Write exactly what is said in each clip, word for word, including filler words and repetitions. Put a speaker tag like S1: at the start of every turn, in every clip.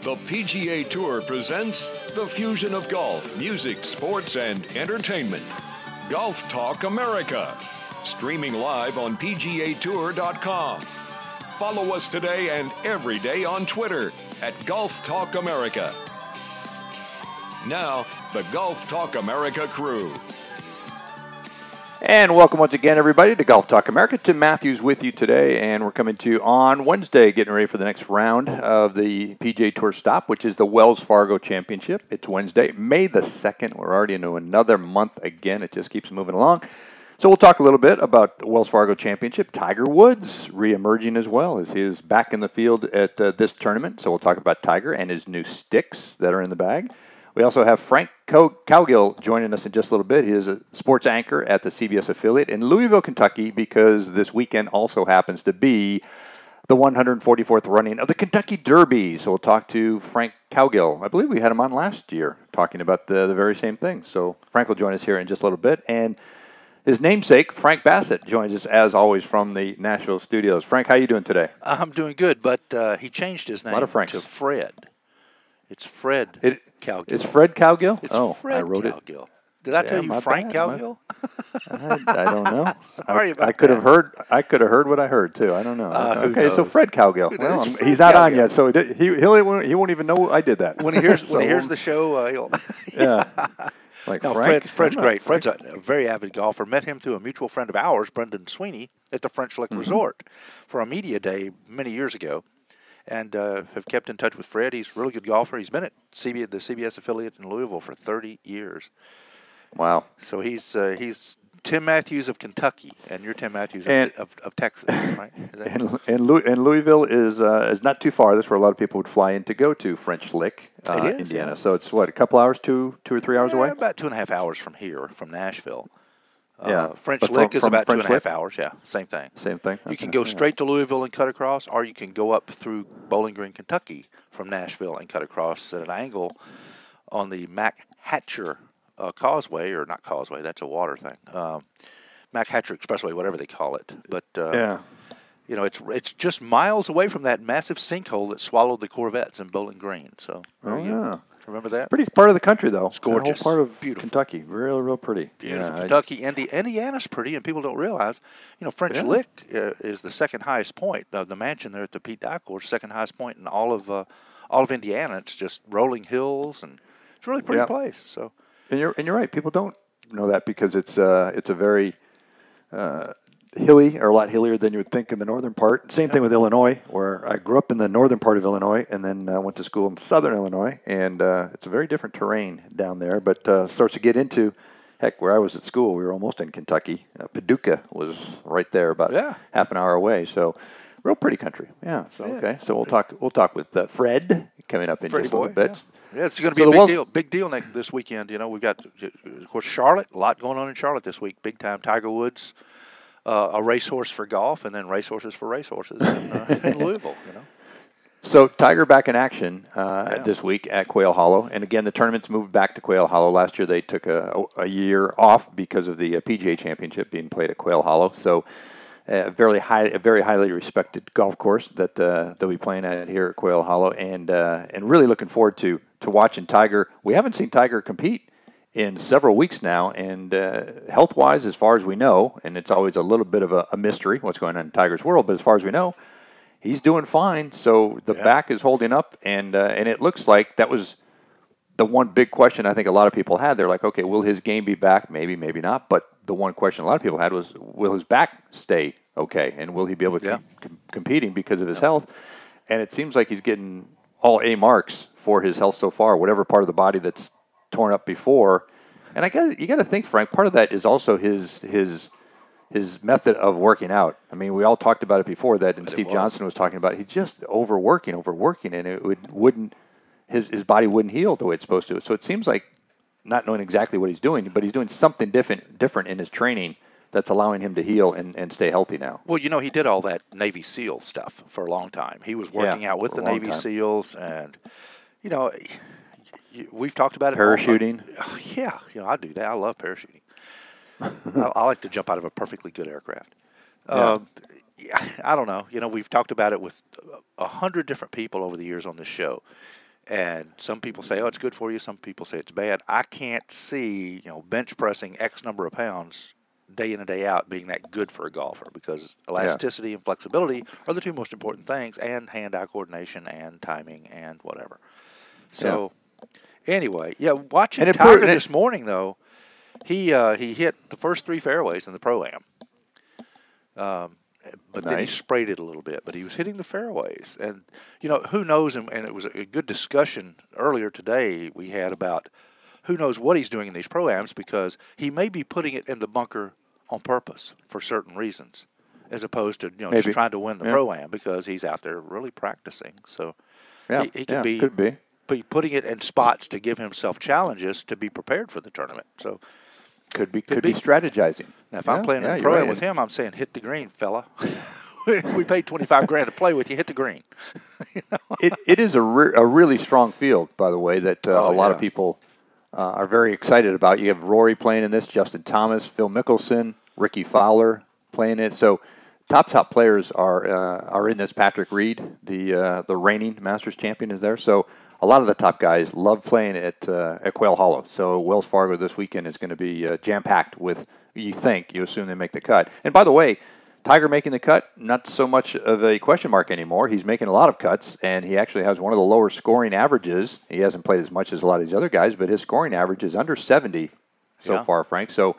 S1: The P G A Tour presents the fusion of golf, music, sports, and entertainment. Golf Talk America. Streaming live on P G A Tour dot com. Follow us today and every day on Twitter at Golf Talk America. Now, the Golf Talk America crew.
S2: And welcome once again, everybody, to Golf Talk America. Tim Matthews with you today, and we're coming to you on Wednesday, getting ready for the next round of the P G A Tour stop, which is the Wells Fargo Championship. It's Wednesday, May the second. We're already into another month again. It just keeps moving along. So we'll talk a little bit about the Wells Fargo Championship. Tiger Woods re-emerging as well, as he is back in the field at uh, this tournament. So we'll talk about Tiger and his new sticks that are in the bag. We also have Frank Cowgill joining us in just a little bit. He is a sports anchor at the C B S affiliate in Louisville, Kentucky, because this weekend also happens to be the one hundred forty-fourth running of the Kentucky Derby. So we'll talk to Frank Cowgill. I believe we had him on last year talking about the, the very same thing. So Frank will join us here in just a little bit. And his namesake, Frank Bassett, joins us, as always, from the Nashville studios. Frank, how you doing today?
S3: I'm doing good, but uh, he changed his name
S2: A lot of Franks.
S3: to Fred. It's Fred
S2: It,
S3: Cowgill.
S2: It's Fred Cowgill?
S3: It's
S2: oh,
S3: Fred
S2: I wrote
S3: Cowgill.
S2: it.
S3: Did I
S2: Yeah,
S3: tell you
S2: my
S3: Frank
S2: bad, my-
S3: Cowgill?
S2: I, I don't know.
S3: Sorry
S2: I,
S3: about
S2: I could
S3: that.
S2: have heard. I could have heard what I heard too. I don't know.
S3: Uh, who
S2: okay, so
S3: knows?
S2: Fred Cowgill.
S3: Who
S2: Well,
S3: knows?
S2: I'm-
S3: Fred
S2: he's not on
S3: Cowgill.
S2: yet, so he did- he he'll, he won't even know I did that.
S3: When he hears when he
S2: So,
S3: hears the show, uh, he'll.
S2: yeah, like
S3: No,
S2: Frank.
S3: Fred, Fred's
S2: I'm not
S3: great.
S2: Frank.
S3: Fred's a, a very avid golfer. Met him through a mutual friend of ours, Brendan Sweeney, at the French Lick
S2: Mm-hmm.
S3: Resort for a media day many years ago, and uh, have kept in touch with Fred. He's a really good golfer. He's been at C B, the C B S affiliate in Louisville for thirty years.
S2: Wow.
S3: So he's uh, he's Tim Matthews of Kentucky, and you're Tim Matthews
S2: And-
S3: of, of, of Texas, right? Is that-
S2: And and, Louis, and Louisville is uh, is not too far. That's where a lot of people would fly in to go to French Lick, uh,
S3: It is,
S2: Indiana.
S3: yeah.
S2: So it's what, a couple hours, two two or three hours
S3: Yeah,
S2: away.
S3: about two and a half hours from here, from Nashville.
S2: Yeah,
S3: Uh, French
S2: but from-
S3: Lick is
S2: from
S3: about
S2: French
S3: two and a half
S2: Lick?
S3: hours. Yeah, same thing.
S2: Same thing.
S3: You can
S2: Okay,
S3: go
S2: yeah.
S3: straight to Louisville and cut across, or you can go up through Bowling Green, Kentucky from Nashville and cut across at an angle on the Mac Hatcher uh, Causeway, or not Causeway, that's a water thing. Um, Mac Hatcher Expressway, whatever they call it. But, uh,
S2: Yeah.
S3: you know, it's it's just miles away from that massive sinkhole that swallowed the Corvettes in Bowling Green. So, there
S2: Oh,
S3: you
S2: yeah.
S3: remember that?
S2: Pretty part of the country, though. It's
S3: gorgeous.
S2: The whole part of
S3: Beautiful.
S2: Kentucky. Real, real pretty.
S3: Beautiful
S2: Yeah, I-
S3: Kentucky. Indi- Indiana's pretty, and people don't realize, you know, French
S2: Yeah.
S3: Lick uh, is the second highest point of the mansion there at the Pete Dye Course, second highest point in all of uh, all of Indiana. It's just rolling hills, and it's a really pretty
S2: Yeah.
S3: place. So,
S2: And you're and you're right. People don't know that because it's uh it's a very uh, hilly, or a lot hillier than you would think in the northern part. Same thing with Illinois, where I grew up in the northern part of Illinois and then uh, went to school in southern Illinois, and uh, it's a very different terrain down there. But uh, starts to get into, heck, where I was at school, we were almost in Kentucky. Uh, Paducah was right there, about
S3: Yeah.
S2: half an hour away. So. Real pretty country, yeah. So
S3: Yeah.
S2: okay, so we'll talk. We'll talk with uh, Fred coming up in
S3: Freddie
S2: just a
S3: boy.
S2: little bit.
S3: Yeah. Yeah, it's going to be
S2: So
S3: a
S2: the
S3: big
S2: Wells-
S3: deal. Big deal next this weekend. You know, we've got, of course, Charlotte. A lot going on in Charlotte this week. Big time Tiger Woods, uh, a racehorse for golf, and then racehorses for racehorses in, uh, in Louisville. You know.
S2: So Tiger back in action uh,
S3: Yeah.
S2: this week at Quail Hollow, and again the tournament's moved back to Quail Hollow. Last year they took a, a year off because of the uh, P G A Championship being played at Quail Hollow. So a very high, a very highly respected golf course that uh, they'll be playing at here at Quail Hollow, and uh, and really looking forward to to watching Tiger. We haven't seen Tiger compete in several weeks now, and uh, health-wise, as far as we know, and it's always a little bit of a, a mystery what's going on in Tiger's world, but as far as we know, he's doing fine. So the
S3: Yeah.
S2: back is holding up, and uh, and it looks like that was the one big question I think a lot of people had. They're like, okay, will his game be back? Maybe, maybe not. But the one question a lot of people had was, will his back stay okay, and will he be able to
S3: Yeah.
S2: keep com- competing because of his health? And it seems like he's getting all A marks for his health so far, whatever part of the body that's torn up before. And I got you got to think, Frank, part of that is also his his his method of working out. I mean, we all talked about it before that, and
S3: But it
S2: Steve
S3: was.
S2: Johnson was talking about it. He's just overworking, overworking, and it would, wouldn't his his body wouldn't heal the way it's supposed to. So it seems like, not knowing exactly what he's doing, but he's doing something different different in his training that's allowing him to heal and, and stay healthy now.
S3: Well, you know, he did all that Navy SEAL stuff for a long time. He was working
S2: Yeah,
S3: out with
S2: for
S3: the
S2: a long
S3: Navy
S2: time.
S3: SEALs, and you know, y- we've talked about it.
S2: Parachuting?
S3: Oh, yeah, you know, I do that. I love parachuting. I, I like to jump out of a perfectly good aircraft.
S2: Yeah.
S3: Um, yeah, I don't know. You know, we've talked about it with a hundred different people over the years on this show, And some people say, oh, it's good for you. Some people say it's bad. I can't see, you know, bench pressing X number of pounds day in and day out being that good for a golfer, because elasticity yeah. and flexibility are the two most important things, and hand-eye coordination and timing and whatever. So yeah. anyway, yeah, watching Tiger this morning, though, he uh, he hit the first three fairways in the Pro-Am. Um, but nice. Then he sprayed it a little bit, but he was hitting the fairways. And, you know, who knows, and, and it was a good discussion earlier today we had about who knows what he's doing in these Pro-Ams, because he may be putting it in the bunker on purpose for certain reasons, as opposed to, you know, Maybe. just trying to win the yeah. Pro-Am, because he's out there really practicing. So
S2: yeah.
S3: he, he could,
S2: yeah,
S3: be,
S2: could be.
S3: be putting it in spots to give himself challenges to be prepared for the tournament. So
S2: Could be could, could be. be strategizing.
S3: Now, if
S2: yeah,
S3: I'm playing
S2: yeah,
S3: in the Pro-Am
S2: right.
S3: with him, I'm saying, hit the green, fella. We paid twenty-five grand to play with you. Hit the green.
S2: you know? It it is a re- a really strong field, by the way, that uh, oh, a lot yeah. of people uh, are very excited about. You have Rory playing in this, Justin Thomas, Phil Mickelson, Ricky Fowler playing it. So top top players are uh, are in this. Patrick Reed, the uh, the reigning Masters champion, is there. So a lot of the top guys love playing at uh, at Quail Hollow. So Wells Fargo this weekend is going to be uh, jam packed with. You think you assume they make the cut. And by the way, Tiger making the cut, not so much of a question mark anymore. He's making a lot of cuts, and he actually has one of the lower scoring averages. He hasn't played as much as a lot of these other guys, but his scoring average is under seventy so yeah. far, Frank. So,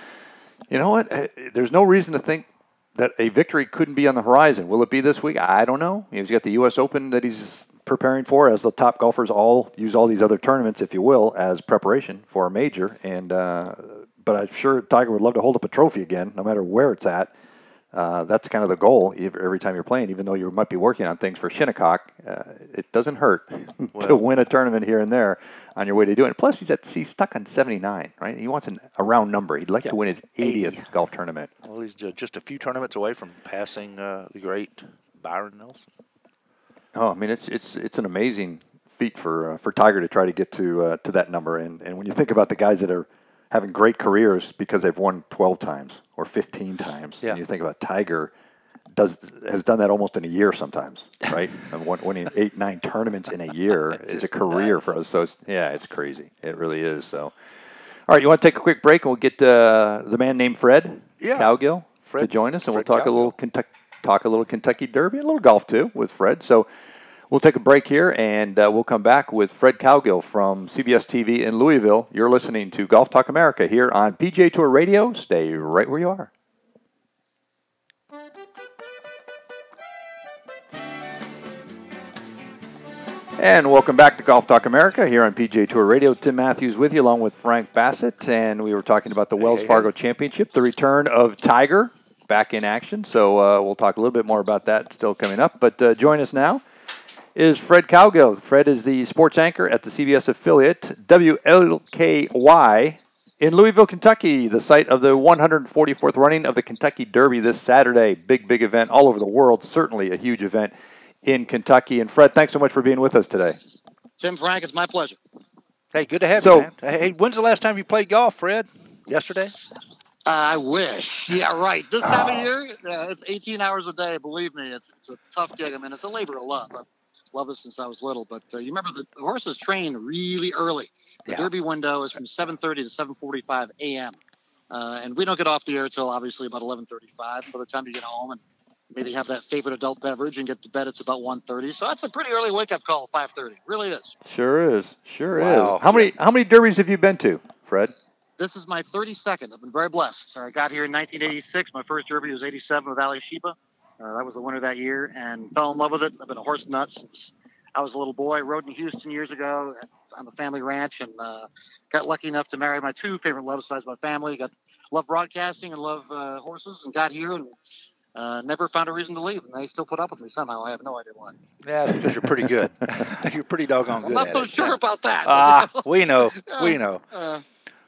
S2: you know what? There's no reason to think that a victory couldn't be on the horizon. Will it be this week? I don't know. He's got the U S Open that he's preparing for, as the top golfers all use all these other tournaments, if you will, as preparation for a major. And uh, but I'm sure Tiger would love to hold up a trophy again, no matter where it's at. Uh, that's kind of the goal every time you're playing, even though you might be working on things for Shinnecock. Uh, it doesn't hurt well, to win a tournament here and there on your way to doing it. Plus, he's, at, he's stuck on seventy-nine, right? He wants an, a round number. He'd like yeah, to win his eightieth eighty. Golf tournament.
S3: Well, he's just a few tournaments away from passing uh, the great Byron Nelson.
S2: Oh, I mean, it's it's it's an amazing feat for uh, for Tiger to try to get to uh, to that number. And, and when you think about the guys that are having great careers because they've won twelve times or fifteen times. Yeah. And you think about Tiger does has done that almost in a year sometimes, right? And winning eight, nine tournaments in a year is a career nuts. for us. So, it's, yeah, it's crazy. It really is. So, all right, you want to take a quick break and we'll get uh, the man named Fred
S3: yeah.
S2: Cowgill
S3: Fred,
S2: to join us, and
S3: Fred
S2: we'll talk
S3: Cowgill.
S2: a little Kentucky, talk a little Kentucky Derby, a little golf too with Fred. So, we'll take a break here, and uh, we'll come back with Fred Cowgill from C B S T V in Louisville. You're listening to Golf Talk America here on P G A Tour Radio. Stay right where you are. And welcome back to Golf Talk America here on P G A Tour Radio. Tim Matthews with you, along with Frank Bassett, and we were talking about the Wells Fargo Championship, the return of Tiger back in action. So uh, we'll talk a little bit more about that still coming up. But uh, join us now is Fred Cowgill. Fred is the sports anchor at the C B S affiliate W L K Y in Louisville, Kentucky, the site of the one hundred forty-fourth running of the Kentucky Derby this Saturday. Big, big event all over the world. Certainly a huge event in Kentucky. And Fred, thanks so much for being with us today.
S4: Tim, Frank, it's my pleasure.
S3: Hey, good to have
S2: so,
S3: you, man. Hey, when's the last time you played golf, Fred? Yesterday?
S4: I wish. Yeah, right. This time oh. of year, yeah, it's eighteen hours a day. Believe me, it's it's a tough gig. I mean, it's a labor of love. I've loved it since I was little. But uh, you remember the horses train really early. The yeah. Derby window is from seven thirty to seven forty-five a.m. Uh, and we don't get off the air until obviously about eleven thirty-five. By the time you get home and maybe have that favorite adult beverage and get to bed, it's about one thirty. So that's a pretty early wake-up call at five thirty. Really is.
S2: Sure is. Sure
S3: wow.
S2: is. How many how many derbies have you been to, Fred?
S4: This is my thirty-second. I've been very blessed. I got here in nineteen eighty-six. My first derby was eighty-seven with Ali Sheba. Uh, that was the winner that year, and fell in love with it. I've been a horse nut since I was a little boy. Rode in Houston years ago on the family ranch, and uh, got lucky enough to marry my two favorite loves besides my family. Got love broadcasting and love uh, horses, and got here and uh, never found a reason to leave. And they still put up with me somehow. I have no idea why.
S3: Yeah, because you're pretty good. You're pretty doggone good.
S4: I'm not
S3: at
S4: so
S3: it.
S4: sure about that.
S3: Ah, uh, we know. We know.
S4: Uh,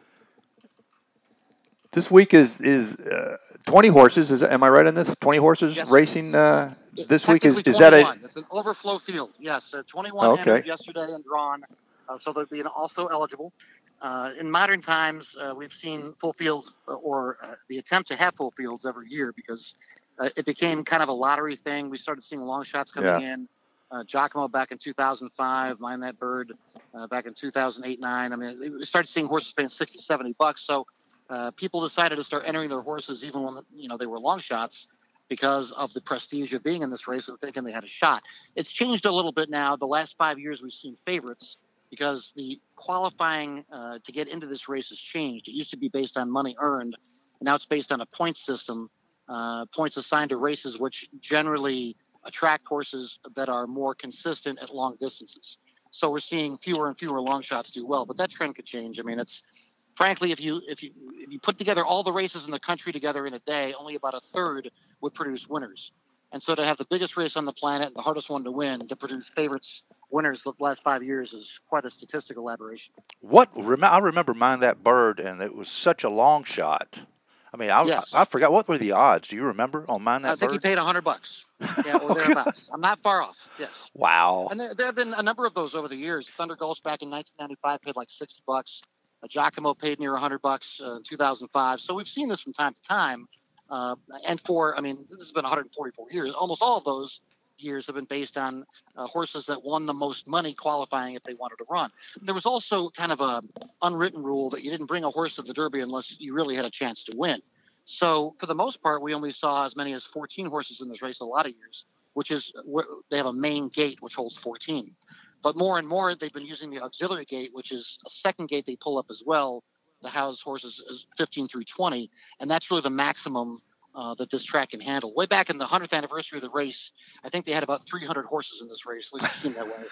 S2: This week is is uh, twenty horses. Is am I right on this? Twenty horses
S4: yes.
S2: racing uh, this week. Is is that a?
S4: It's an overflow field. Yes, uh, twenty-one
S2: okay.
S4: entered yesterday and drawn, uh, so they'll be also eligible. Uh, in modern times, uh, we've seen full fields uh, or uh, the attempt to have full fields every year because uh, it became kind of a lottery thing. We started seeing long shots coming
S2: yeah.
S4: in. Uh, Giacomo back in two thousand five, Mind That Bird uh, back in two thousand eight, nine. I mean, we started seeing horses paying sixty, seventy bucks. So uh, people decided to start entering their horses even when, you know, they were long shots because of the prestige of being in this race and thinking they had a shot. It's changed a little bit now. The last five years we've seen favorites because the qualifying uh, to get into this race has changed. It used to be based on money earned, and now it's based on a point system, uh, points assigned to races, which generally attract horses that are more consistent at long distances. So we're seeing fewer and fewer long shots do well, but that trend could change. I mean, it's frankly, if you if you if you put together all the races in the country together in a day, only about a third would produce winners. And so to have the biggest race on the planet and the hardest one to win to produce favorites winners the last five years is quite a statistical aberration.
S3: What I remember Mind That Bird, and it was such a long shot. I mean, I,
S4: yes.
S3: I, I forgot, what were the odds? Do you remember on Mind That Bird?
S4: I think
S3: Bird?
S4: he paid a hundred bucks, yeah, or thereabouts. I'm not far off. Yes.
S3: Wow.
S4: And there, there have been a number of those over the years. Thunder Gulch back in nineteen ninety-five paid like sixty bucks. Uh, Giacomo paid near a hundred bucks uh, in two thousand five. So we've seen this from time to time. Uh, and for, I mean, this has been one hundred forty-four years. Almost all of those years have been based on uh, horses that won the most money qualifying if they wanted to run. There was also kind of a unwritten rule that you didn't bring a horse to the Derby unless you really had a chance to win. So for the most part, we only saw as many as fourteen horses in this race a lot of years, which is they have a main gate which holds fourteen. But more and more, they've been using the auxiliary gate, which is a second gate they pull up as well to house horses fifteen through twenty. And that's really the maximum uh, that this track can handle. Way back in the hundredth anniversary of the race, I think they had about three hundred horses in this race. At least it seemed that way.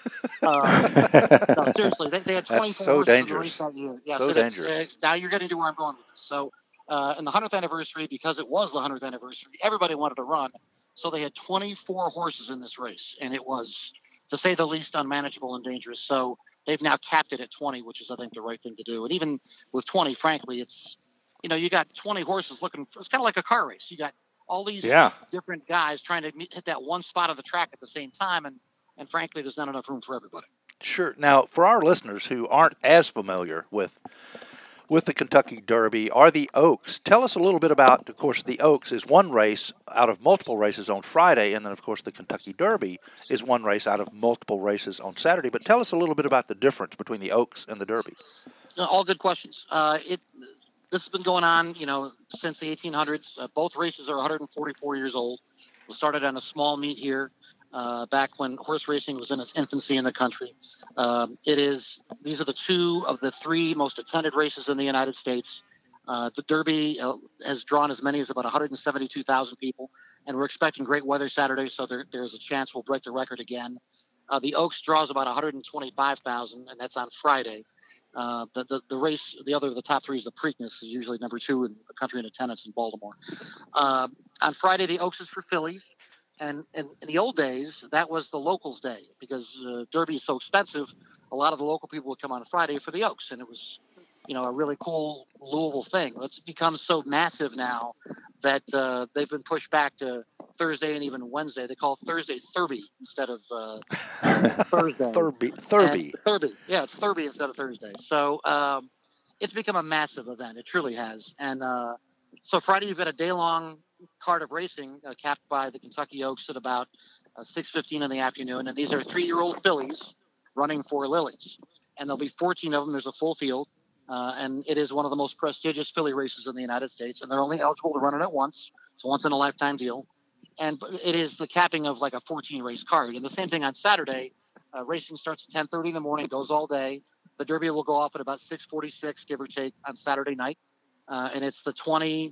S4: Uh, no, seriously, they, they had twenty-four
S3: That's so
S4: horses
S3: dangerous.
S4: in the race that year. Yeah,
S3: so
S4: so
S3: dangerous.
S4: Now you're getting to where I'm going with this. So uh, in the hundredth anniversary, because it was the hundredth anniversary, everybody wanted to run. So they had twenty-four horses in this race, and it was, to say the least, unmanageable and dangerous. So they've now capped it at twenty, which is, I think, the right thing to do. And even with twenty, frankly, it's, you know, you got twenty horses looking for, it's kind of like a car race. You got all these
S2: yeah.
S4: different guys trying to meet, hit that one spot of the track at the same time. And, and frankly, there's not enough room for everybody.
S3: Sure. Now, for our listeners who aren't as familiar with with the Kentucky Derby are the Oaks. Tell us a little bit about, of course, the Oaks is one race out of multiple races on Friday, and then, of course, the Kentucky Derby is one race out of multiple races on Saturday. But tell us a little bit about the difference between the Oaks and the Derby.
S4: All good questions. Uh, it This has been going on, you know, since the eighteen hundreds. Uh, both races are one hundred forty-four years old. We started on a small meet here uh, back when horse racing was in its infancy in the country. Um, it is, these are the two of the three most attended races in the United States. Uh, the Derby uh, has drawn as many as about one hundred seventy-two thousand people, and we're expecting great weather Saturday, so there, there's a chance we'll break the record again. Uh, the Oaks draws about one hundred twenty-five thousand, and that's on Friday. Uh, the, the the race, the other of the top three is the Preakness, is usually number two in the country in attendance in Baltimore. Uh, on Friday, the Oaks is for fillies. And, and in the old days, that was the locals' day because uh, Derby is so expensive. A lot of the local people would come on Friday for the Oaks, and it was, you know, a really cool Louisville thing. It's become so massive now that uh, they've been pushed back to Thursday and even Wednesday. They call it Thursday Thurby instead of uh, Thursday.
S3: Thurby. Thurby.
S4: Thurby. Yeah, it's Thurby instead of Thursday. So um, it's become a massive event. It truly has. And uh, so Friday, you've got a day-long card of racing uh, capped by the Kentucky Oaks at about uh, six fifteen in the afternoon. And these are three-year-old fillies running for Lilies. And there'll be fourteen of them. There's a full field. Uh, and it is one of the most prestigious filly races in the United States. And they're only eligible to run it at once. It's a once-in-a-lifetime deal. And it is the capping of like a fourteen-race card. And the same thing on Saturday. Uh, racing starts at ten thirty in the morning, goes all day. The Derby will go off at about six forty-six, give or take, on Saturday night. Uh, and it's the twenty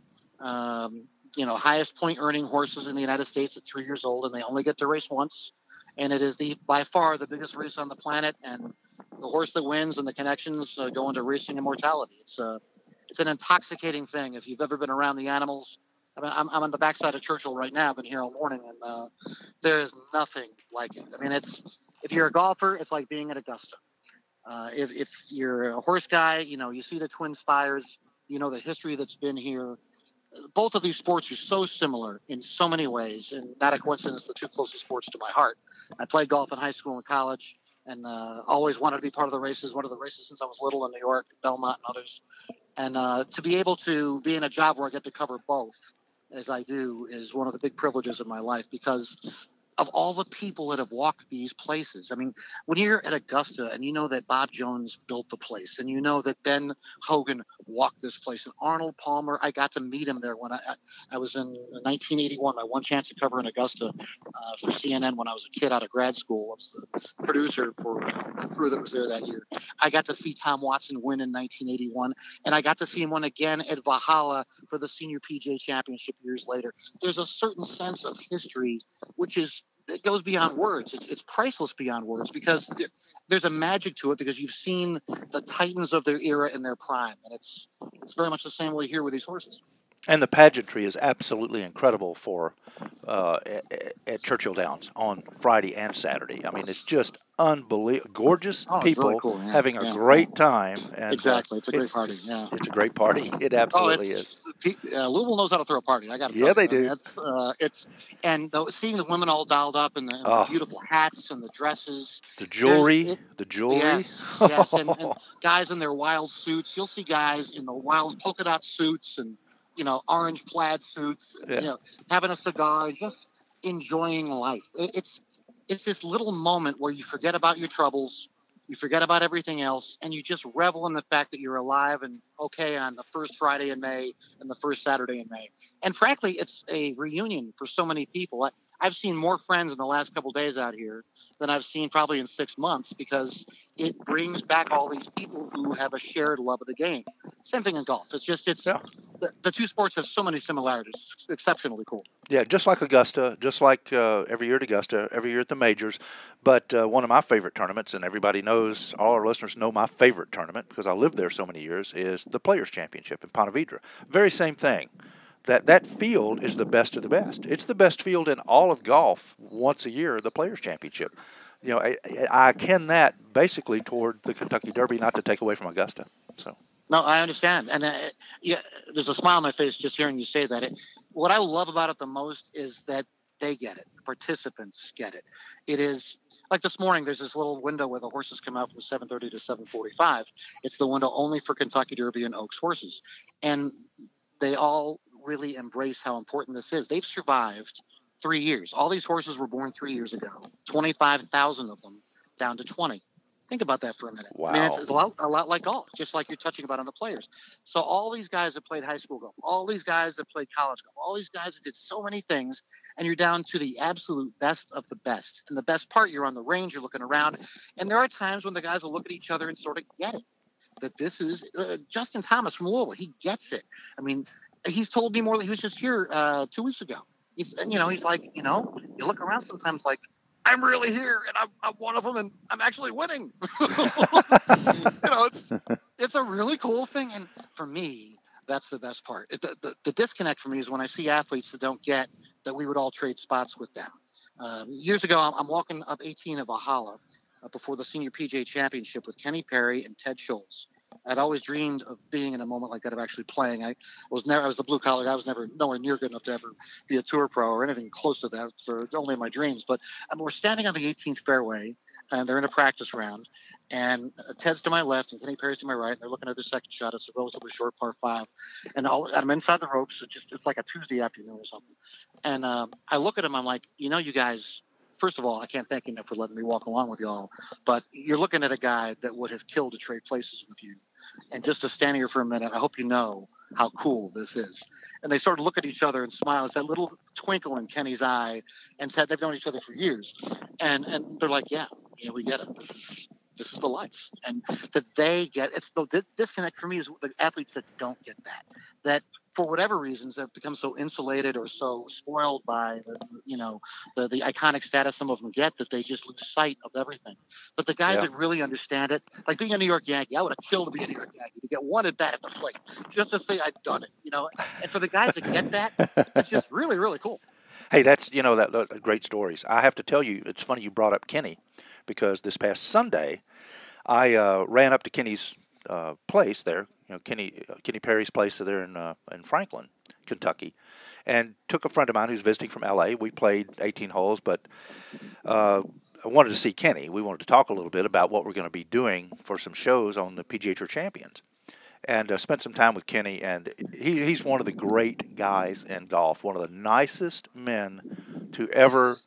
S4: um, you know, highest point earning horses in the United States at three years old, and they only get to race once. And it is the by far the biggest race on the planet, and the horse that wins and the connections uh, go into racing immortality. It's a, it's an intoxicating thing. If you've ever been around the animals, I mean, I'm, I'm on the backside of Churchill right now. I've been here all morning, and uh, there is nothing like it. I mean, it's if you're a golfer, it's like being at Augusta. Uh, if, if you're a horse guy, you know, you see the Twin Spires, you know the history that's been here. Both of these sports are so similar in so many ways, and not a coincidence, the two closest sports to my heart. I played golf in high school and college, and uh, always wanted to be part of the races, one of the races since I was little in New York, Belmont, and others. And uh, to be able to be in a job where I get to cover both, as I do, is one of the big privileges of my life, because of all the people that have walked these places. I mean, when you're at Augusta and you know that Bob Jones built the place, and you know that Ben Hogan walked this place, and Arnold Palmer, I got to meet him there when I I was in nineteen eighty-one. My one chance to cover in Augusta uh, for C N N when I was a kid out of grad school. I was the producer for uh, the crew that was there that year. I got to see Tom Watson win in nineteen eighty-one, and I got to see him win again at Valhalla for the Senior P G A Championship years later. There's a certain sense of history which is it goes beyond words. It's, it's priceless beyond words because there, there's a magic to it because you've seen the titans of their era in their prime, and it's it's very much the same way here with these horses.
S3: And the pageantry is absolutely incredible for uh, at, at Churchill Downs on Friday and Saturday. I mean, it's just unbelievable. Gorgeous
S4: oh,
S3: people
S4: really cool, yeah.
S3: having a
S4: yeah.
S3: great time. And,
S4: exactly.
S3: Uh,
S4: It's a great
S3: it's,
S4: party.
S3: It's,
S4: yeah.
S3: it's a great party. It absolutely
S4: oh,
S3: is.
S4: Uh, Louisville knows how to throw a party. I got to
S3: Yeah, they
S4: you.
S3: do.
S4: I mean, it's, uh, it's, and the, seeing the women all dialed up in the, in
S3: oh.
S4: the beautiful hats and the dresses.
S3: The jewelry.
S4: It,
S3: the jewelry.
S4: Yes, yes. and, and guys in their wild suits. You'll see guys in the wild polka dot suits and, you know, orange plaid suits,
S3: yeah.
S4: you know, having a cigar, just enjoying life. It, it's it's this little moment where you forget about your troubles, you forget about everything else, and you just revel in the fact that you're alive and okay on the first Friday in May and the first Saturday in May. And frankly, it's a reunion for so many people. I, I've seen more friends in the last couple of days out here than I've seen probably in six months because it brings back all these people who have a shared love of the game. Same thing in golf. It's just, it's
S3: yeah.
S4: the, the two sports have so many similarities. It's exceptionally cool.
S3: Yeah, just like Augusta, just like uh, every year at Augusta, every year at the majors. But uh, one of my favorite tournaments, and everybody knows, all our listeners know my favorite tournament because I lived there so many years, is the Players' Championship in Ponte Vedra. Very same thing. That that field is the best of the best. It's the best field in all of golf once a year, the Players' Championship. You know, I, I akin that basically toward the Kentucky Derby, not to take away from Augusta. So.
S4: No, I understand. And uh, yeah, there's a smile on my face just hearing you say that. It, what I love about it the most is that they get it. The participants get it. It is like this morning, there's this little window where the horses come out from seven thirty to seven forty-five. It's the window only for Kentucky Derby and Oaks horses. And they all really embrace how important this is. They've survived three years. All these horses were born three years ago, twenty-five thousand of them down to twenty. Think about that for a minute.
S3: Wow.
S4: I mean, it's, it's a lot, a lot like golf, just like you're touching about on the players. So all these guys that played high school golf, all these guys that played college golf, all these guys that did so many things, and you're down to the absolute best of the best. And the best part, you're on the range, you're looking around, and there are times when the guys will look at each other and sort of get it. That this is uh, Justin Thomas from Louisville. He gets it. I mean, he's told me more. He was just here uh, two weeks ago. He's, you know, he's like, you know, you look around sometimes like, I'm really here, and I'm, I'm one of them, and I'm actually winning. you know, it's it's a really cool thing, and for me, that's the best part. The, the, the disconnect for me is when I see athletes that don't get that we would all trade spots with them. Um, years ago, I'm, I'm walking up eighteen of Valhalla uh, before the Senior P G A Championship with Kenny Perry and Ted Schultz. I'd always dreamed of being in a moment like that, of actually playing. I was never, I was the blue collar guy. I was never nowhere near good enough to ever be a tour pro or anything close to that, for only in my dreams. But um, we're standing on the eighteenth fairway, and they're in a practice round. And uh, Ted's to my left, and Kenny Perry's to my right. And they're looking at their second shot. It's a relatively short par five, and all, I'm inside the ropes. It just it's like a Tuesday afternoon or something. And um, I look at him. I'm like, you know, you guys. First of all, I can't thank you enough for letting me walk along with y'all. But you're looking at a guy that would have killed to trade places with you. And just to stand here for a minute, I hope you know how cool this is. And they sort of look at each other and smile. It's that little twinkle in Kenny's eye. And said they've known each other for years. And and they're like, yeah, yeah, we get it. This is this is the life. And that they get it's the disconnect for me is the athletes that don't get that. That for whatever reasons have become so insulated or so spoiled by the, you know, the, the iconic status some of them get that they just lose sight of everything. But the guys
S3: Yeah.
S4: that really understand it, like being a New York Yankee, I would have killed to be a New York Yankee, to get one at bat at the plate, just to say I'd done it, you know. And for the guys that get that, it's just really, really cool.
S3: Hey, that's, you know, that, that great stories. I have to tell you, it's funny you brought up Kenny, because this past Sunday, I uh, ran up to Kenny's uh, place there, you know, Kenny uh, Kenny Perry's place there in uh, in Franklin, Kentucky, and took a friend of mine who's visiting from L A. We played eighteen holes, but uh, I wanted to see Kenny. We wanted to talk a little bit about what we're going to be doing for some shows on the P G A Tour Champions, and uh, spent some time with Kenny. And he, he's one of the great guys in golf, one of the nicest men to ever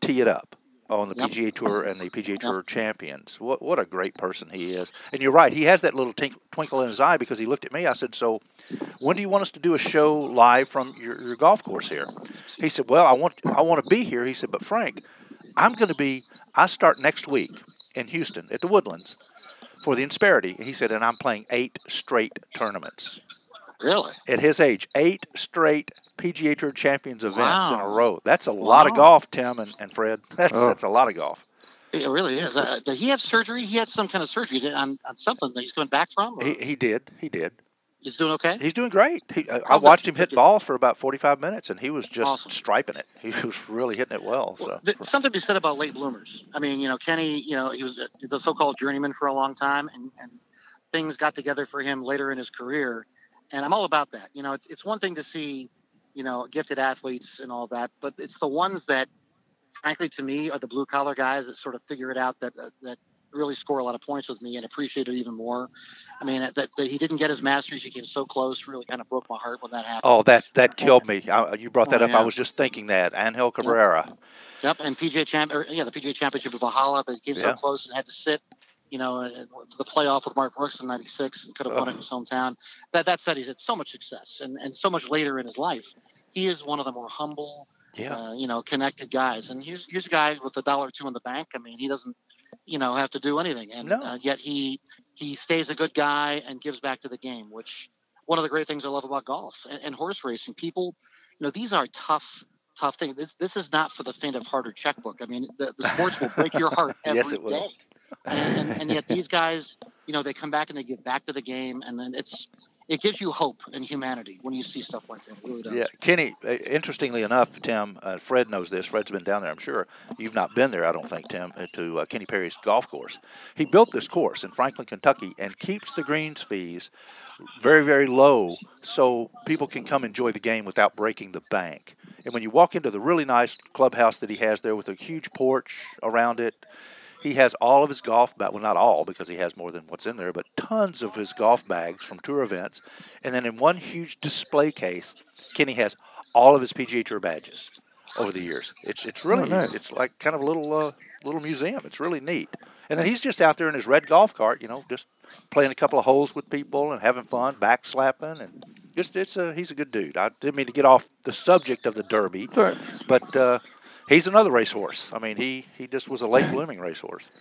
S3: tee it up on the
S4: Yep.
S3: P G A Tour and the P G A
S4: Yep.
S3: Tour champions. What what a great person he is. And you're right, he has that little tink, twinkle in his eye because he looked at me. I said, so when do you want us to do a show live from your, your golf course here? He said, well, I want I want to be here. He said, but Frank, I'm going to be, I start next week in Houston at the Woodlands for the Insperity. He said, and I'm playing eight straight tournaments.
S4: Really?
S3: At his age, eight straight P G A Tour Champions events
S4: Wow.
S3: in a row. That's a lot of
S4: Wow.
S3: golf, Tim and, and Fred. That's
S2: Oh.
S3: that's a lot of golf.
S4: It really is. Uh, did he have surgery? He had some kind of surgery on, on something that he's coming back from? Or
S3: He he did. He did.
S4: he's doing okay?
S3: He's doing great. He, uh, I
S4: Oh,
S3: watched
S4: good.
S3: him hit
S4: Good.
S3: balls for about forty-five minutes, and he was just
S4: Awesome.
S3: striping it. He was really hitting it well. So
S4: Well, th- something to be said about late bloomers. I mean, you know, Kenny, you know, he was the so-called journeyman for a long time, and, and things got together for him later in his career. And I'm all about that. You know, it's, it's one thing to see, you know, gifted athletes and all that, but it's the ones that, frankly, to me, are the blue-collar guys that sort of figure it out, that uh, that really score a lot of points with me and appreciate it even more. I mean, that, that he didn't get his Masters. He came so close, really kind of broke my heart when that happened.
S3: oh, that that killed me. I, you brought that
S4: Oh,
S3: up.
S4: yeah.
S3: I was just thinking that Angel Cabrera.
S4: Yep, and P G A champ, or, yeah, the P G A Championship of Valhalla, but he came so
S3: Yeah.
S4: close and had to sit, you know, uh, for the playoff with Mark Brooks in ninety-six and could have won it in his hometown. That that said, he's had so much success, and, and so much later in his life, he is one of the more humble,
S3: Yeah.
S4: uh, you know, connected guys. And here's here's a guy with a dollar or two in the bank. I mean, he doesn't, you know, have to do anything, and
S3: No.
S4: uh, yet he he stays a good guy and gives back to the game, which one of the great things I love about golf and, and horse racing. People, you know, these are tough. Tough thing. This, this is not for the faint of heart or checkbook. I mean, the, the sports will break your heart every
S3: Yes, it will.
S4: day. And, and, and yet these guys, you know, they come back and they give back to the game, and then it's it gives you hope and humanity when you see stuff like that. It really does.
S3: Yeah, Kenny. uh, Interestingly enough, Tim, uh, Fred knows this. Fred's been down there, I'm sure. You've not been there, I don't think, Tim, uh, to uh, Kenny Perry's golf course. He built this course in Franklin, Kentucky, and keeps the greens fees very, very low, so people can come enjoy the game without breaking the bank. And when you walk into the really nice clubhouse that he has there with a huge porch around it, he has all of his golf bags, well, not all because he has more than what's in there, but tons of his golf bags from tour events. And then in one huge display case, Kenny has all of his P G A Tour badges over the years. It's it's really,
S2: Oh, nice.
S3: it's like kind of a little uh, little museum. It's really neat. And then he's just out there in his red golf cart, you know, just playing a couple of holes with people and having fun, back slapping, and just it's a he's a good dude. I didn't mean to get off the subject of the Derby,
S2: It's all right.
S3: but uh, he's another racehorse. I mean, he he just was a late blooming racehorse.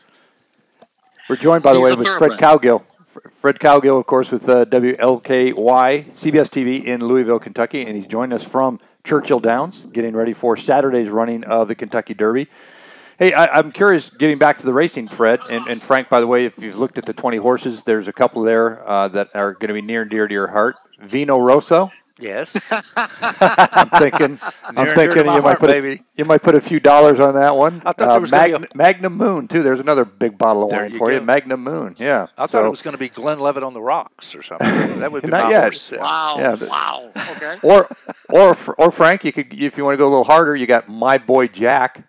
S2: We're joined, by the
S4: He's
S2: way,
S4: a
S2: with
S4: thoroughbred.
S2: Fred Cowgill. F- Fred Cowgill, of course, with uh, W L K Y, C B S T V in Louisville, Kentucky, and he's joined us from Churchill Downs, getting ready for Saturday's running of the Kentucky Derby. Hey, I, I'm curious, getting back to the racing, Fred, and, and Frank, by the way, if you've looked at the twenty horses, there's a couple there uh, that are going to be near and dear to your heart. Vino Rosso,
S3: Yes.
S2: I'm thinking, I'm
S3: Near and dear to
S2: thinking
S3: my
S2: you might
S3: heart,
S2: put
S3: baby.
S2: A, you might put a few dollars on that one.
S3: I thought there was gonna be a-
S2: Magnum Moon too. There's another big bottle of
S3: There
S2: wine
S3: you
S2: for you.
S3: go.
S2: Magnum Moon, yeah.
S3: I thought
S2: So-
S3: it was going to be Glenn Levitt on the rocks or something. That would be
S2: Not
S3: my
S2: yet.
S3: horse. Yeah.
S4: Wow.
S2: Yeah, but-
S4: wow. Okay.
S2: or or or Frank, you could if you want to go a little harder. You got My Boy Jack.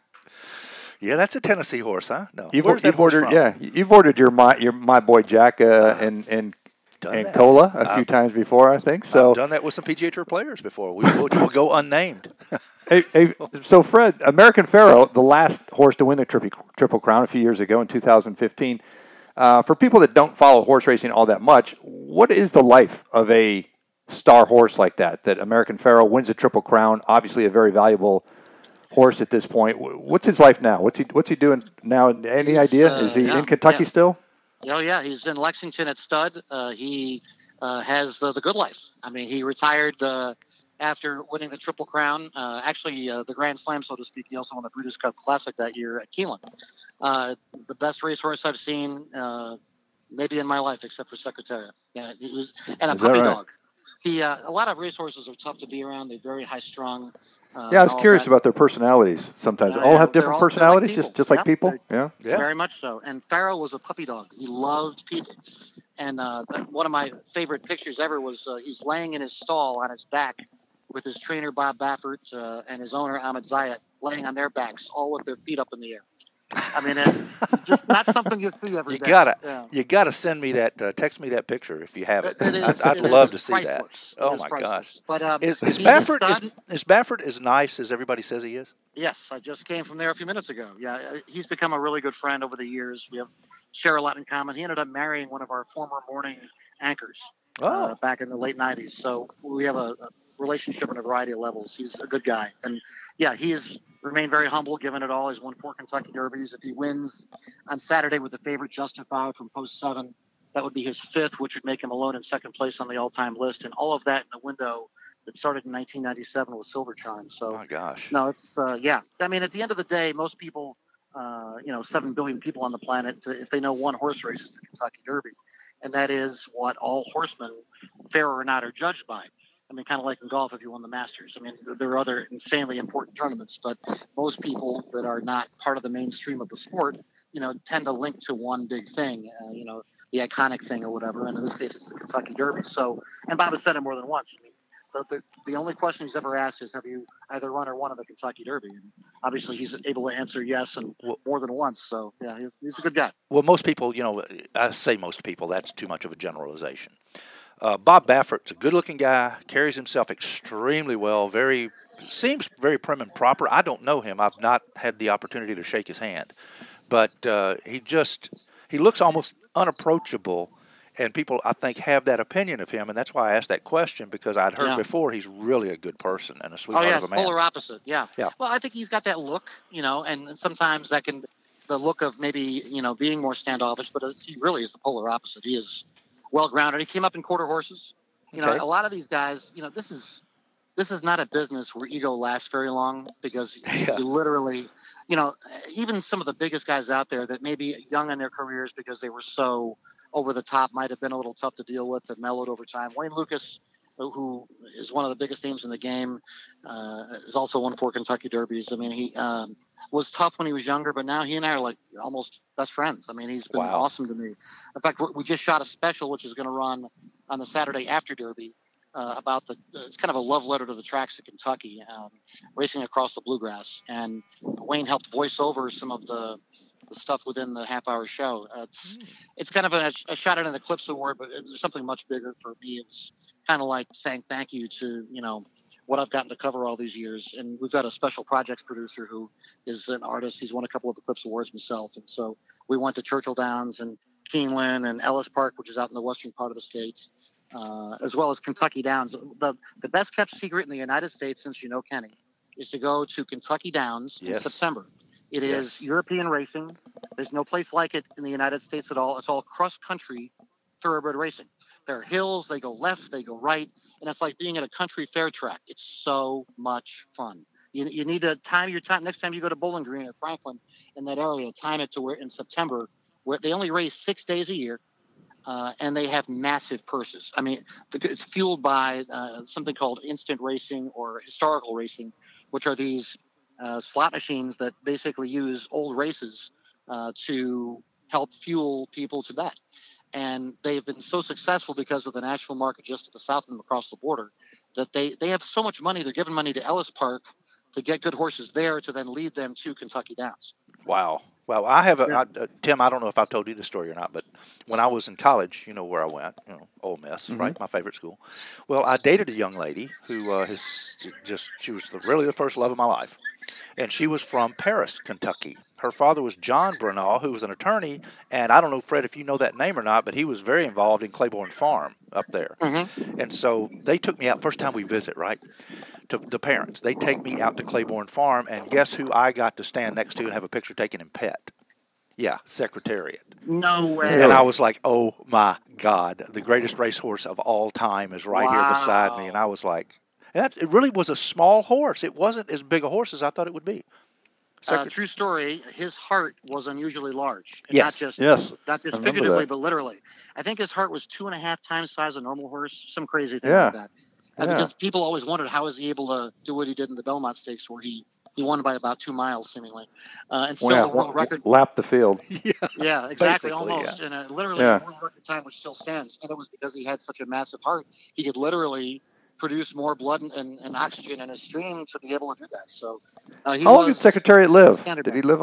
S3: Yeah, that's a Tennessee horse, huh? No.
S2: You've,
S3: Where's that
S2: you've
S3: horse
S2: ordered,
S3: from?
S2: yeah, you've ordered your my your My Boy Jack uh, and and
S3: Done
S2: and
S3: that.
S2: cola a few
S3: I've-
S2: times before, I think. So
S3: I've done that with some P G A Tour players before, we, which will go unnamed.
S2: Hey, hey, so Fred, American Pharoah, the last horse to win the triple, triple Crown a few years ago in two thousand fifteen. Uh, for people that don't follow horse racing all that much, what is the life of a star horse like that? That American Pharoah wins a triple Crown, obviously a very valuable horse at this point. Wh- What's his life now? What's he What's he doing now? Any
S4: He's,
S2: idea?
S4: uh,
S2: Is he
S4: yeah,
S2: in Kentucky
S4: yeah.
S2: still?
S4: Oh yeah, he's in Lexington at Stud. Uh, he uh, has uh, the good life. I mean, he retired uh, after winning the Triple Crown. Uh, actually, uh, the Grand Slam, so to speak. He also won the Breeders' Cup Classic that year at Keeneland. Uh, the best racehorse I've seen, uh, maybe in my life, except for Secretariat. Yeah, he was, and a
S2: Is that
S4: puppy
S2: right?
S4: dog. He, uh, a lot of racehorses are tough to be around. They're very high strung. Uh,
S2: Yeah, I
S4: and
S2: was
S4: all
S2: curious
S4: that.
S2: about their personalities. Sometimes
S4: Yeah,
S2: all
S4: yeah,
S2: have
S4: they're
S2: different
S4: all- they're like
S2: personalities, just
S4: people.
S2: just like
S4: Yep,
S2: people.
S4: they're-
S2: Yeah.
S3: Yeah.
S4: Very much so. And Pharaoh was a puppy dog. He loved people. And uh, one of my favorite pictures ever was uh, he's laying in his stall on his back with his trainer Bob Baffert uh, and his owner Ahmed Zayat laying on their backs, all with their feet up in the air. I mean, it's just not something you see every
S3: You
S4: day.
S3: gotta,
S4: Yeah.
S3: you gotta send me that. Uh, text me that picture if you have it.
S4: It is,
S3: I'd, I'd
S4: it
S3: love
S4: is
S3: to see that.
S4: priceless. It
S3: Oh
S4: is
S3: my
S4: priceless.
S3: gosh!
S4: But um,
S3: Is is
S4: he's a
S3: Baffert is,
S4: stud.
S3: is Baffert as nice as everybody says he is?
S4: Yes, I just came from there a few minutes ago. Yeah, uh, he's become a really good friend over the years. We have share a lot in common. He ended up marrying one of our former morning anchors uh,
S3: Oh,
S4: back in the late nineties. So we have a, a relationship on a variety of levels. He's a good guy. And yeah, he has remained very humble, given it all. He's won four Kentucky Derbies. If he wins on Saturday with the favorite Justified from Post seven, that would be his fifth, which would make him alone in second place on the all-time list. And all of that in a window that started in nineteen ninety-seven with Silver Chime. So,
S3: my gosh!
S4: no, it's, uh, yeah. I mean, at the end of the day, most people, uh, you know, seven billion people on the planet, if they know one horse race, is the Kentucky Derby. And that is what all horsemen, fair or not, are judged by. I mean, kind of like in golf, if you won the Masters. I mean, there are other insanely important tournaments, but most people that are not part of the mainstream of the sport, you know, tend to link to one big thing, uh, you know, the iconic thing or whatever. And in this case, it's the Kentucky Derby. So, and Bob has said it more than once. I mean, the, the, the only question he's ever asked is, have you either run or won in the Kentucky Derby? And obviously, he's able to answer yes and
S3: Well,
S4: more than once. So, yeah, he's, he's a good guy.
S3: well, most people, you know, I say most people. That's too much of a generalization. Uh, Bob Baffert's a good-looking guy, carries himself extremely well, very seems very prim and proper. I don't know him. I've not had the opportunity to shake his hand, but uh, he just he looks almost unapproachable, and people I think have that opinion of him, and that's why I asked that question because I'd heard
S4: Yeah.
S3: before he's really a good person and a
S4: Oh,
S3: sweetheart
S4: yeah,
S3: of
S4: it's
S3: a man.
S4: polar opposite. Yeah.
S3: Yeah.
S4: Well, I think he's got that look, you know, and sometimes that can, the look of maybe, you know, being more standoffish, but it's, he really is the polar opposite. He is well-grounded. He came up in quarter horses. You
S3: Okay.
S4: know, a lot of these guys, you know, this is, this is not a business where ego lasts very long because
S3: Yeah.
S4: you literally, you know, even some of the biggest guys out there that may be young in their careers because they were so over the top might have been a little tough to deal with and mellowed over time. Wayne Lucas, who is one of the biggest names in the game, uh, is also won four Kentucky Derbies. I mean, he um, was tough when he was younger, but now he and I are like almost best friends. I mean, he's been
S3: Wow.
S4: awesome to me. In fact, we just shot a special, which is going to run on the Saturday after Derby, uh, about the, it's kind of a love letter to the tracks of Kentucky, um, racing across the bluegrass. And Wayne helped voice over some of the, the stuff within the half hour show. Uh, it's, it's kind of a, a shot at an Eclipse Award, but there's something much bigger for me. It was kind of like saying thank you to, you know, what I've gotten to cover all these years. And we've got a special projects producer who is an artist. He's won a couple of Eclipse Awards himself. And so we went to Churchill Downs and Keeneland and Ellis Park, which is out in the western part of the state, uh, as well as Kentucky Downs. The, the best kept secret in the United States, since you know Kenny, is to go to Kentucky Downs
S3: Yes.
S4: in September. It
S3: Yes.
S4: is European racing. There's no place like it in the United States at all. It's all cross-country thoroughbred racing. There are hills, they go left, they go right, and it's like being at a country fair track. It's so much fun. You, you need to time your time. Next time you go to Bowling Green or Franklin in that area, time it to where in September, where they only race six days a year, uh, and they have massive purses. I mean, it's fueled by uh, something called instant racing or historical racing, which are these uh, slot machines that basically use old races uh, to help fuel people to bet. And they've been so successful because of the Nashville market just to the south of them across the border that they, they have so much money. They're giving money to Ellis Park to get good horses there to then lead them to Kentucky Downs.
S3: Wow. Well, I have a
S4: Yeah.
S3: I, uh, Tim. I don't know if I've told you the story or not, but when I was in college, you know where I went, you know, Ole Miss,
S2: Mhm.
S3: right, my favorite school. Well, I dated a young lady who uh, has just she was the, really the first love of my life, and she was from Paris, Kentucky. Her father was John Brunel, who was an attorney, and I don't know, Fred, if you know that name or not, but he was very involved in Claiborne Farm up there.
S4: Mm-hmm.
S3: And so they took me out first time we visit, right? To the parents, they take me out to Claiborne Farm, and guess who I got to stand next to and have a picture taken and pet? Yeah, Secretariat.
S4: No way.
S3: And I was like, oh my God, the greatest racehorse of all time is right here beside me. And I was like, and that, it really was a small horse. It wasn't as big a horse as I thought it would be.
S4: Uh,
S3: Secret-
S4: true story. His heart was unusually large. And
S3: Yes.
S4: Not just
S2: Yes.
S4: not just
S2: I remember
S4: figuratively,
S2: that.
S4: but literally. I think his heart was two and a half times the size of a normal horse. Some crazy thing
S2: Yeah.
S4: like that. And
S2: Yeah.
S4: because people always wondered how is he able to do what he did in the Belmont Stakes, where he, he won by about two miles seemingly, uh, and still
S2: Yeah,
S4: the world record.
S2: lap the field.
S3: yeah.
S4: Yeah, exactly,
S3: Basically,
S4: almost,
S3: yeah.
S4: and uh, literally
S2: Yeah.
S4: a world record time which still stands. And it was because he had such a massive heart. He could literally produce more blood and, and, and oxygen in his stream to be able to do that. So uh, he
S2: How long
S4: was
S2: did Secretariat live?
S4: standard
S2: Did he
S4: bearer.
S2: live a,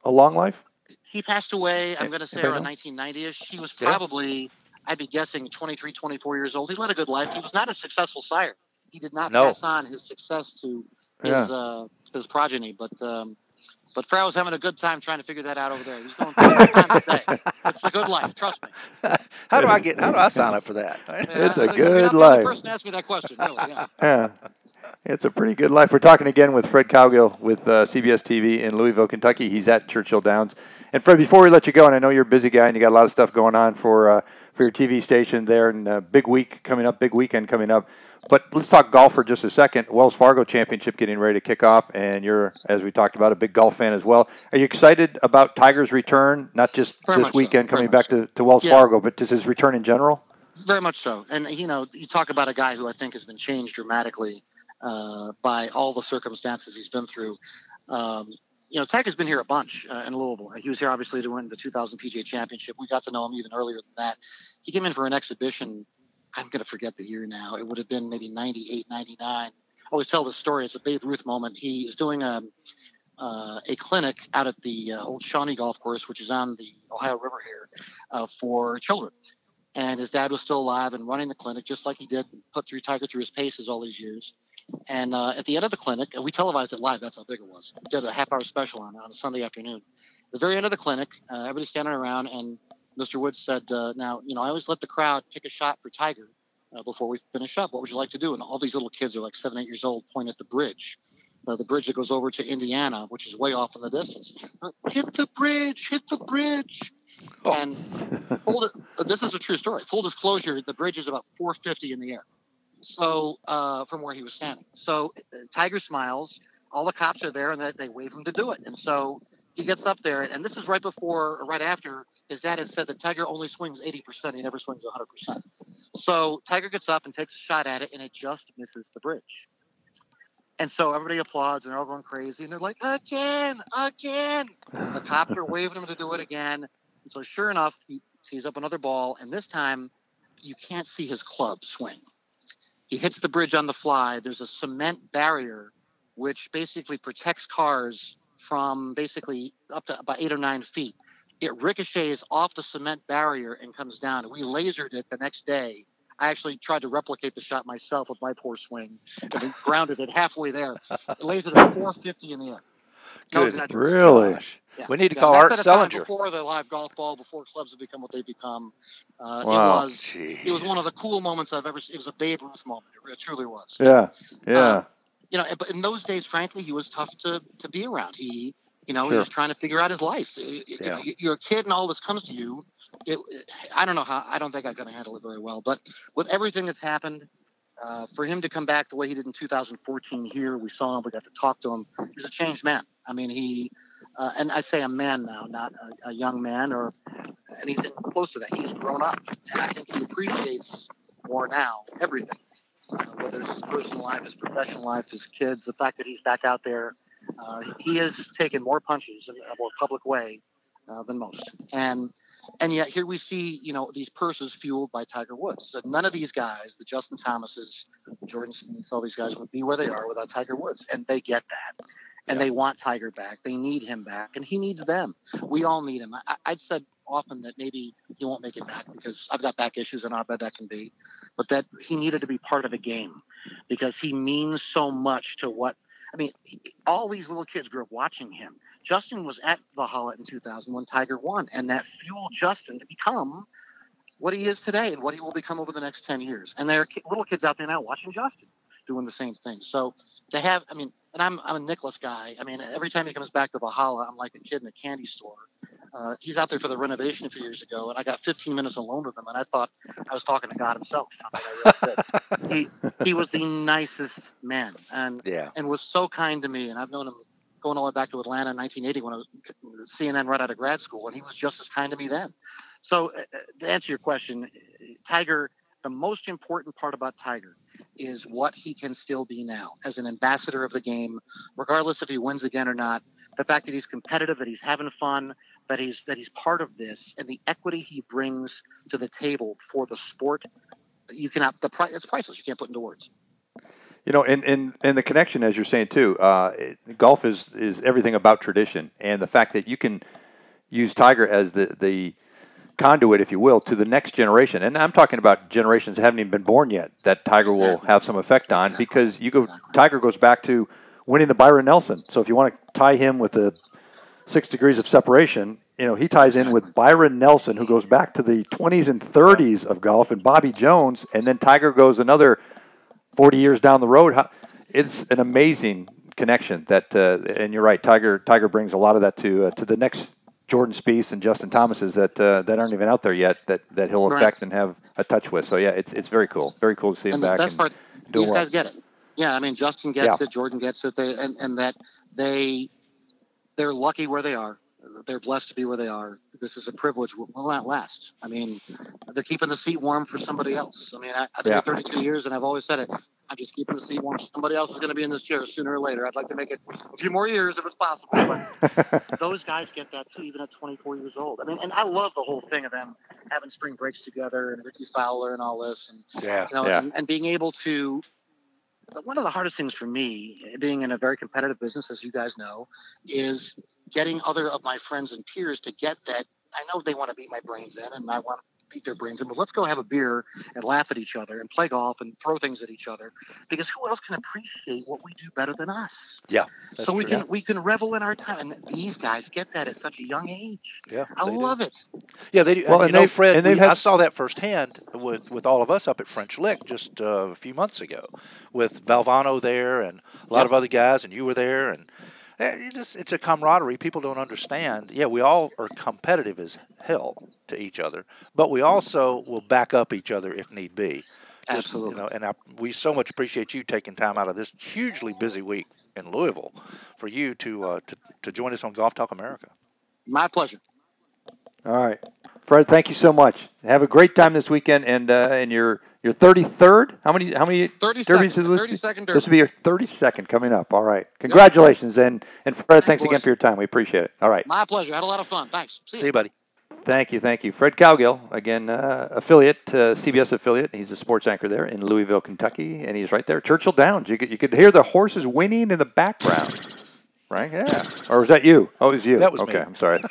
S2: a long life?
S4: He passed away, I'm
S2: Eh,
S4: going to say
S2: anybody
S4: around
S2: know?
S4: nineteen ninety-ish. He was
S3: Yeah.
S4: probably, I'd be guessing, twenty-three, twenty-four years old. He led a good life. He was not a successful sire. He did not
S3: No.
S4: pass on his success to his
S2: Yeah.
S4: uh, his progeny. But um, but Frau was having a good time trying to figure that out over there. He's going three times a day. It's the good life. Trust me.
S3: How do I get? How do I sign up for that?
S2: It's a
S4: Uh,
S2: good
S4: You're not the
S2: life.
S4: only person to ask me that question, really. Yeah.
S2: Yeah. It's a pretty good life. We're talking again with Fred Cowgill with uh, C B S T V in Louisville, Kentucky. He's at Churchill Downs. And Fred, before we let you go, and I know you're a busy guy and you got a lot of stuff going on for uh, for your T V station there, and a big week coming up, big weekend coming up. But let's talk golf for just a second. Wells Fargo Championship getting ready to kick off, and you're, as we talked about, a big golf fan as well. Are you excited about Tiger's return, not just
S4: Very
S2: this
S4: much so.
S2: weekend
S4: Very
S2: coming
S4: much
S2: back
S4: so.
S2: to, to Wells
S4: Yeah.
S2: Fargo, but just his return in general?
S4: Very much so. And, you know, you talk about a guy who I think has been changed dramatically uh, by all the circumstances he's been through. Um, you know, Tiger's been here a bunch uh, in Louisville. He was here, obviously, to win the two thousand P G A Championship. We got to know him even earlier than that. He came in for an exhibition. I'm going to forget the year now. It would have been maybe ninety-eight, ninety-nine. I always tell this story. It's a Babe Ruth moment. He is doing a, uh, a clinic out at the uh, old Shawnee Golf Course, which is on the Ohio River here, uh, for children. And his dad was still alive and running the clinic just like he did, put through Tiger through his paces all these years. And uh, at the end of the clinic, and we televised it live, that's how big it was. We did a half hour special on it on a Sunday afternoon. At the very end of the clinic, uh, everybody's standing around, and Mister Woods said, uh, now, you know, I always let the crowd pick a shot for Tiger uh, before we finish up. What would you like to do? And all these little kids are like seven, eight years old, point at the bridge. Uh, the bridge that goes over to Indiana, which is way off in the distance. Uh, hit the bridge, hit the bridge.
S3: Oh.
S4: And full, uh, this is a true story. Full disclosure, the bridge is about four fifty in the air. So uh, from where he was standing. So uh, Tiger smiles. All the cops are there, and they, they wave him to do it. And so he gets up there, and this is right before or right after his dad had said that Tiger only swings eighty percent. He never swings one hundred percent. So Tiger gets up and takes a shot at it, and it just misses the bridge. And so everybody applauds, and they're all going crazy. And they're like, again, again. And the cops are waving him to do it again. And so sure enough, he tees up another ball, and this time you can't see his club swing. He hits the bridge on the fly. There's a cement barrier which basically protects cars from basically up to about eight or nine feet. It ricochets off the cement barrier and comes down. We lasered it the next day. I actually tried to replicate the shot myself with my poor swing and we grounded it halfway there. It lasered at four fifty in the air. No
S3: Good.
S4: exaggeration.
S2: Really?
S3: Gosh.
S4: Yeah.
S3: We need to
S4: Yeah,
S3: call
S4: that's
S3: Art
S4: at a time
S3: Sellinger.
S4: before the live golf ball, before clubs have become what they've become. Uh,
S2: Wow.
S4: It was
S3: Jeez.
S4: it was one of the cool moments I've ever seen. It was a Babe Ruth moment. It truly was.
S2: Yeah. Yeah.
S4: Um, you know, but in those days, frankly, he was tough to, to be around. He, you know,
S2: Sure.
S4: he was trying to figure out his life. You- you
S3: Yeah.
S4: know, you're a kid and all this comes to you. It, I don't know how, I don't think I'm going to handle it very well. But with everything that's happened, uh, for him to come back the way he did in two thousand fourteen here, we saw him, we got to talk to him. He's a changed man. I mean, he, uh, and I say a man now, not a, a young man or anything close to that. He's grown up. And I think he appreciates more now everything. Uh, whether it's his personal life, his professional life, his kids, the fact that he's back out there, uh, he has taken more punches in a more public way uh, than most. And and yet here we see, you know, these purses fueled by Tiger Woods. So none of these guys, the Justin Thomases, Jordan Smiths, all these guys would be where they are without Tiger Woods. And they get that. And
S3: Yeah.
S4: they want Tiger back. They need him back. And he needs them. We all need him. I, I'd said often that maybe he won't make it back because I've got back issues and how bad that can be. But that he needed to be part of the game because he means so much to what, I mean, he, all these little kids grew up watching him. Justin was at Valhalla in two thousand when Tiger won, and that fueled Justin to become what he is today and what he will become over the next ten years. And there are ki- little kids out there now watching Justin doing the same thing. So to have, I mean, and I'm, I'm a Nicklaus guy. I mean, every time he comes back to Valhalla, I'm like a kid in a candy store. Uh, he's out there for the renovation a few years ago, and I got fifteen minutes alone with him, and I thought I was talking to God himself. I mean, I really did. He he was the nicest man, and
S3: Yeah.
S4: and was so kind to me. And I've known him going all the way back to Atlanta in nineteen eighty when I was C N N right out of grad school, and he was just as kind to me then. So uh, to answer your question, Tiger, the most important part about Tiger is what he can still be now as an ambassador of the game, regardless if he wins again or not. The fact that he's competitive, that he's having fun, that he's that he's part of this, and the equity he brings to the table for the sport, you cannot. The price it's priceless. You can't put into words.
S2: You know, and, and, and the connection, as you're saying too, uh, it, golf is, is everything about tradition, and the fact that you can use Tiger as the, the conduit, if you will, to the next generation. And I'm talking about generations that haven't even been born yet that Tiger will have some effect on, because you go. Tiger goes back to winning the Byron Nelson. So if you want to tie him with the six degrees of separation, you know, he ties in with Byron Nelson, who goes back to the twenties and thirties of golf, and Bobby Jones, and then Tiger goes another forty years down the road. It's an amazing connection that, uh, and you're right, Tiger Tiger brings a lot of that to uh, to the next Jordan Spieth and Justin Thomases that uh, that aren't even out there yet, that, that he'll affect right. and have a touch with. So yeah, it's it's very cool, very cool to see him
S4: and
S2: back.
S4: The best part, these well. guys get it. Yeah, I mean, Justin gets
S2: yeah.
S4: it, Jordan gets it, they and, and that they they're lucky where they are. They're blessed to be where they are. This is a privilege. Will not last. I mean, they're keeping the seat warm for somebody else. I mean, I, I've been
S2: yeah.
S4: here thirty-two years, and I've always said it. I'm just keeping the seat warm. Somebody else is going to be in this chair sooner or later. I'd like to make it a few more years if it's possible. But those guys get that too, even at twenty-four years old. I mean, and I love the whole thing of them having spring breaks together and Ricky Fowler and all this, and
S3: yeah,
S4: you know,
S2: yeah.
S4: and, and being able to. One of the hardest things for me, being in a very competitive business, as you guys know, is getting other of my friends and peers to get that. I know they want to beat my brains in, and I want to beat their brains in, but let's go have a beer and laugh at each other and play golf and throw things at each other, because who else can appreciate what we do better than us?
S3: Yeah.
S4: So we
S3: true.
S4: can we can revel in our time, and these guys get that at such a young age.
S3: Yeah,
S4: I love
S3: do.
S4: it.
S3: Yeah, they do.
S2: Well,
S3: and,
S2: and
S3: you know, Fred,
S2: and
S3: we,
S2: had...
S3: I saw that firsthand with, with all of us up at French Lick just uh, a few months ago, with Valvano there and a lot
S4: yep.
S3: of other guys, and you were there, and it just it's a camaraderie. People don't understand. Yeah, we all are competitive as hell to each other, but we also will back up each other if need be. Just,
S4: Absolutely.
S3: You know, and I, we so much appreciate you taking time out of this hugely busy week in Louisville for you to uh, to, to join us on Golf Talk America.
S4: My pleasure.
S2: All right, Fred. Thank you so much. Have a great time this weekend, and uh, and your your thirty-third. How many? How many?
S4: thirty-second. thirty-second derby.
S2: This will be your thirty-second coming up. All right. Congratulations, yep. and and Fred, thanks, thanks again for your time. We appreciate it. All right.
S4: My pleasure. I had a lot of fun. Thanks. See,
S3: See you, buddy.
S2: Thank you, thank you. Fred Cowgill, again, uh, affiliate, uh, C B S affiliate. He's a sports anchor there in Louisville, Kentucky, and he's right there, Churchill Downs. You could, you could hear the horses whinnying in the background, right? Yeah. Or was that you? Oh, it was you.
S3: That was
S2: okay,
S3: me.
S2: I'm sorry.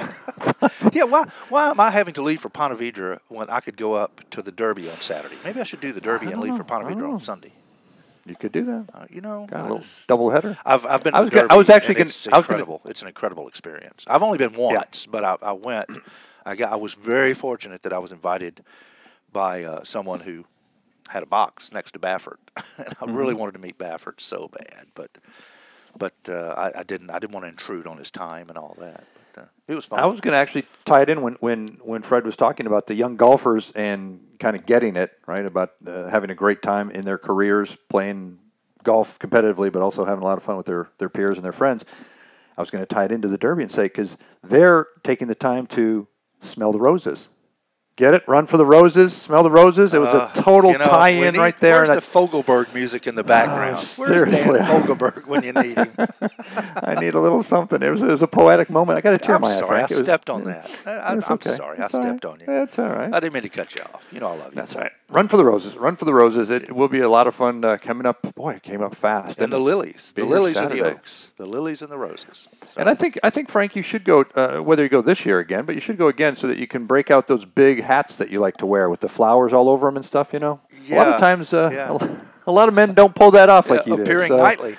S3: Yeah, why why am I having to leave for Ponte Vedra when I could go up to the Derby on Saturday? Maybe I should do the Derby and leave
S2: know.
S3: for Ponte Vedra on Sunday.
S2: You could do that.
S3: Uh, you know,
S2: Got a
S3: I
S2: little
S3: just,
S2: double header.
S3: I've I've been.
S2: I
S3: to
S2: was
S3: the
S2: gonna,
S3: Derby,
S2: I was actually
S3: and
S2: going.
S3: it's
S2: I was
S3: incredible.
S2: Gonna,
S3: it's an incredible experience. I've only been once, yeah. but I, I went. I got. I was very fortunate that I was invited by uh, someone who had a box next to Baffert, and I mm-hmm. really wanted to meet Baffert so bad, but but uh, I, I didn't. I didn't want to intrude on his time and all that. But, uh, it was fun.
S2: I was going to actually tie it in when, when, when Fred was talking about the young golfers and kind of getting it right about uh, having a great time in their careers, playing golf competitively, but also having a lot of fun with their, their peers and their friends. I was going to tie it into the Derby and say, because they're taking the time to smell the roses. Get it? Run for the roses, smell the roses. It was
S3: uh,
S2: a total
S3: you know,
S2: tie-in
S3: need,
S2: right there.
S3: Where's
S2: and
S3: the Fogelberg music in the background?
S2: Uh,
S3: where's Dan Fogelberg when you need him?
S2: I need a little something. It was, it was a poetic moment. I got to tear
S3: I'm
S2: my
S3: sorry,
S2: hat.
S3: I
S2: was,
S3: stepped on that. I, I, I'm
S2: okay.
S3: sorry,
S2: it's
S3: I stepped
S2: right.
S3: on you.
S2: That's all right.
S3: I didn't mean to cut you off. You know I love you.
S2: That's right. Run for the roses. Run for the roses. It will be a lot of fun uh, coming up. Boy, it came up fast.
S3: And the
S2: it?
S3: lilies. The
S2: Big
S3: lilies
S2: Saturday.
S3: and the oaks. The lilies and the roses. So.
S2: And I think, I think, Frank, you should go, uh, whether you go this year again, but you should go again so that you can break out those big hats that you like to wear with the flowers all over them and stuff, you know?
S3: Yeah.
S2: A lot of times, uh,
S3: yeah.
S2: a lot of men don't pull that off like
S3: yeah,
S2: you
S3: appearing
S2: do.
S3: Appearing nightly.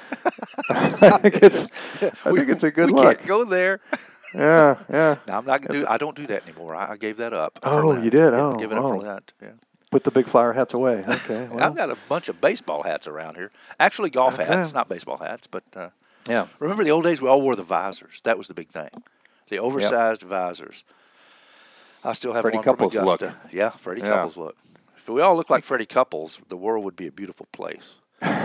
S2: I think it's, I
S3: we,
S2: think it's a good
S3: we
S2: look.
S3: We can't go there.
S2: Yeah, yeah.
S3: No, I'm not gonna do. I don't do that anymore. I, I gave that up.
S2: Oh, you did?
S3: Yeah,
S2: Oh,
S3: give it
S2: oh.
S3: up for Lent. Yeah.
S2: Put the big flower hats away. Okay. Well.
S3: I've got a bunch of baseball hats around here. Actually, golf
S2: okay.
S3: hats, not baseball hats. But uh,
S2: yeah.
S3: Remember the old days? We all wore the visors. That was the big thing. The oversized yep. visors. I still have
S2: Freddie
S3: one
S2: Couples
S3: from Augusta.
S2: Look.
S3: Yeah, Freddie
S2: yeah.
S3: Couples look. If we all look like Freddie Couples, the world would be a beautiful place.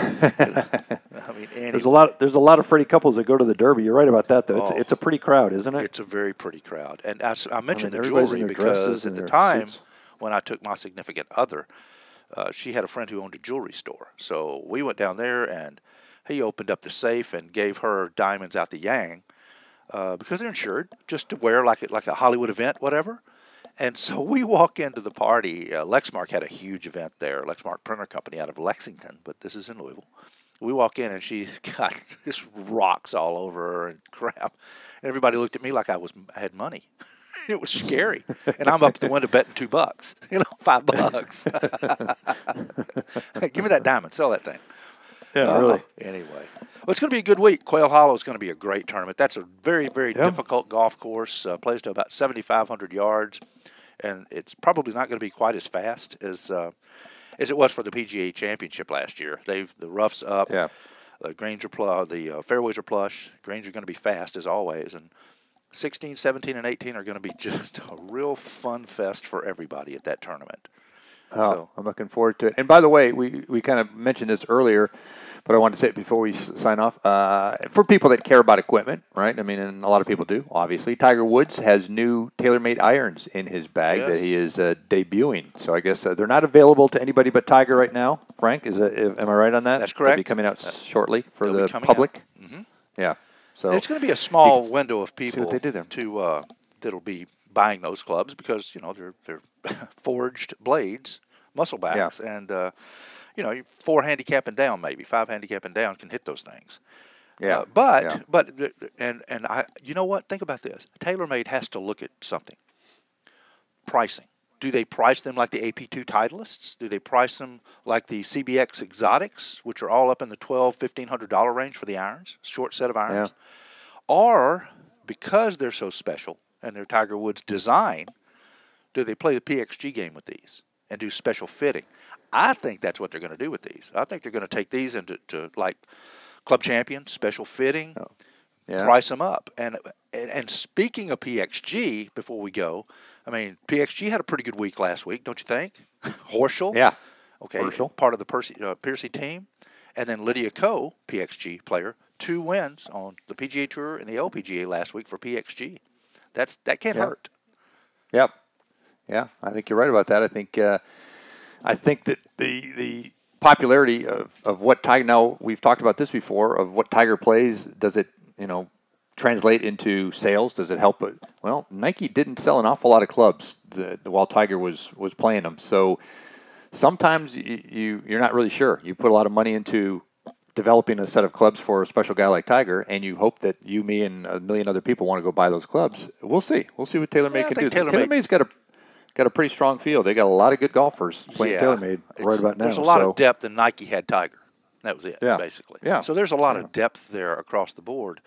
S3: I mean, anyway.
S2: there's a lot. There's a lot of Freddie Couples that go to the Derby. You're right about that, though. It's,
S3: oh,
S2: it's a pretty crowd, isn't it?
S3: It's a very pretty crowd. And I, I mentioned
S2: I mean,
S3: the jewelry because at the time suits. when I took my significant other, uh, she had a friend who owned a jewelry store. So we went down there, and he opened up the safe and gave her diamonds out the yang uh, because they're insured, just to wear like a, like a Hollywood event, whatever. And so we walk into the party. Uh, Lexmark had a huge event there, Lexmark Printer Company out of Lexington, but this is in Louisville. We walk in, and she's got just rocks all over her and crap. And everybody looked at me like I was I had money. It was scary. And I'm up at the window betting two bucks, you know, five bucks. Hey, give me that diamond. Sell that thing.
S2: Yeah,
S3: uh,
S2: really.
S3: Anyway. Well, it's going to be a good week. Quail Hollow is going to be a great tournament. That's a very, very
S2: Yeah.
S3: difficult golf course. Uh, plays to about seventy-five hundred yards. And it's probably not going to be quite as fast as uh, as it was for the P G A Championship last year. They've the rough's up.
S2: Yeah.
S3: The greens are pl- the uh, fairways are plush. Greens are going to be fast as always. And sixteen, seventeen, and eighteen are going to be just a real fun fest for everybody at that tournament.
S2: Oh,
S3: So-
S2: I'm looking forward to it. And by the way, we, we kind of mentioned this earlier, but I wanted to say it before we s- sign off. Uh, for people that care about equipment, right? I mean, and a lot of people do, obviously. Tiger Woods has new TaylorMade irons in his bag
S3: Yes.
S2: that he is uh, debuting. So I guess uh, they're not available to anybody but Tiger right now. Frank, is that, am I right on that?
S3: That's
S2: They'll be
S3: correct.
S2: coming out shortly for
S3: They'll be
S2: the
S3: coming
S2: public.
S3: out. Mhm.
S2: Yeah. So
S3: It's going to be a small
S2: can
S3: window of
S2: what
S3: people
S2: they do there.
S3: to uh, that'll be buying those clubs because you know they're they're forged blades, muscle backs, and uh, you know four handicap and down, maybe five handicap and down can hit those things.
S2: yeah,
S3: Uh, but
S2: yeah.
S3: but th- and and I you know what? Think about this. TaylorMade has to look at something. Pricing. Do they price them like the A P two Titleists? Do they price them like the C B X Exotics, which are all up in the twelve, fifteen hundred dollar range for the irons, short set of irons? Or because they're so special and they're Tiger Woods design, do they play the P X G game with these and do special fitting? I think that's what they're going to do with these. I think they're going to take these into to like Club Champion, special fitting,
S2: Yeah.
S3: price them up. And, and and speaking of P X G, before we go, I mean, P X G had a pretty good week last week, don't you think? Horschel,
S2: Yeah.
S3: okay,
S2: Horschel.
S3: part of the Percy, uh, Piercy team, and then Lydia Ko, P X G player, two wins on the P G A Tour and the L P G A last week for P X G. That's that can't
S2: Yeah.
S3: hurt.
S2: Yep. Yeah, I think you're right about that. I think uh, I think that the the popularity of, of what Tiger, now we've talked about this before, of what Tiger plays, does it, you know, translate into sales? Does it help it? Well, Nike didn't sell an awful lot of clubs the, the, while Tiger was, was playing them. So sometimes you, you, you're not really sure. You put a lot of money into developing a set of clubs for a special guy like Tiger, and you hope that you, me, and a million other people want to go buy those clubs. We'll see. We'll see what TaylorMade
S3: Yeah, I
S2: can
S3: think
S2: do.
S3: TaylorMade-
S2: TaylorMade's got a got a pretty strong field. They got a lot of good golfers playing
S3: Yeah.
S2: TaylorMade right
S3: It's-
S2: about now.
S3: There's a lot
S2: so.
S3: of depth, and Nike had Tiger. That was it,
S2: Yeah.
S3: basically.
S2: Yeah.
S3: So there's a lot
S2: Yeah.
S3: of depth there across the board.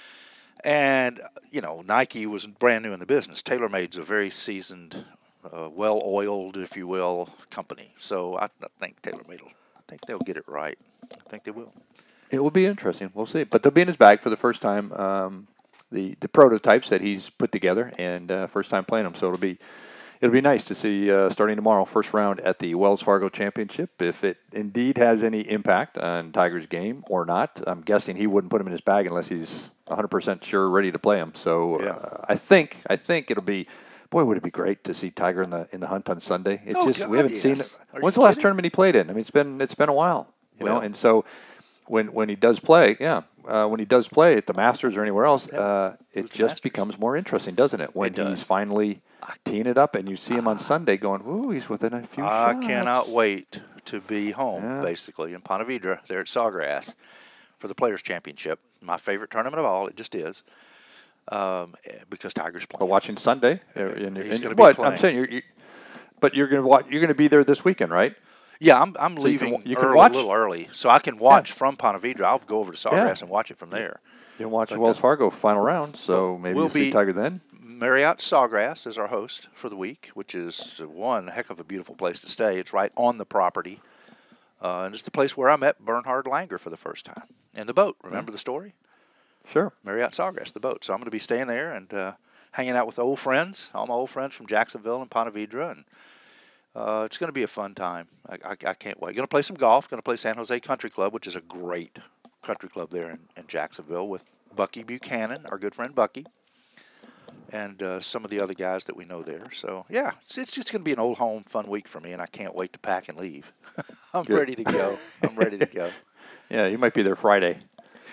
S3: And, you know, Nike was brand new in the business. TaylorMade's a very seasoned, uh, well-oiled, if you will, company. So I, I think TaylorMade will, I think they'll get it right. I think they will.
S2: It will be interesting. We'll see. But they'll be in his bag for the first time. Um, the the prototypes that he's put together, and uh, first time playing them. So it'll be it'll be nice to see uh, starting tomorrow, first round at the Wells Fargo Championship. If it indeed has any impact on Tiger's game or not, I'm guessing he wouldn't put him in his bag unless he's one hundred percent sure, ready to play him. So
S3: Yeah.
S2: uh, I think I think it'll be. Boy, would it be great to see Tiger in the in the hunt on Sunday? It's
S3: Oh,
S2: just
S3: God,
S2: we haven't
S3: yes.
S2: seen it.
S3: Are
S2: When's
S3: you
S2: the last
S3: kidding?
S2: tournament he played in? I mean, it's been it's been a while, you know.
S3: Well.
S2: And so when when he does play, yeah, uh, when he does play at the Masters or anywhere else,
S3: Yeah.
S2: uh, it
S3: Who's the
S2: just
S3: Masters?
S2: becomes more interesting, doesn't it? When
S3: It does.
S2: he's finally teeing it up and you see him on Sunday going, "Ooh, he's within a few
S3: I
S2: shots."
S3: cannot wait to be home,
S2: Yeah.
S3: basically, in Ponte Vedra, there at Sawgrass, for the Players' Championship. My favorite tournament of all. It just is. Um, eh, because Tiger's
S2: But
S3: playing.
S2: watching Sunday, uh, and,
S3: He's
S2: and-
S3: gonna be
S2: but
S3: playing.
S2: I'm saying you're, you, but you're gonna watch. You're gonna be there this weekend, right?
S3: Yeah, I'm I'm
S2: you can
S3: leaving
S2: wa- you can
S3: early,
S2: watch?
S3: a little early, so I can watch from Ponte Vedra. I'll go over to Sawgrass
S2: Yeah.
S3: and watch it from there.
S2: You can watch the
S3: But,
S2: Wells
S3: uh,
S2: Fargo final round, so maybe
S3: we'll
S2: you'll see
S3: be-
S2: Tiger then.
S3: Marriott Sawgrass is our host for the week, which is one heck of a beautiful place to stay. It's right on the property, uh, and it's the place where I met Bernhard Langer for the first time in the boat. Remember the story?
S2: Sure.
S3: Marriott Sawgrass, the boat. So I'm going to be staying there and uh, hanging out with old friends, all my old friends from Jacksonville and Ponte Vedra, and uh, it's going to be a fun time. I, I, I can't wait. Going to play some golf. Going to play San Jose Country Club, which is a great country club there in, in Jacksonville with Bucky Buchanan, our good friend Bucky, and uh, some of the other guys that we know there. So, yeah, it's, it's just going to be an old home fun week for me, and I can't wait to pack and leave. I'm
S2: Good.
S3: ready to go. I'm ready to go.
S2: Yeah, you might be there Friday.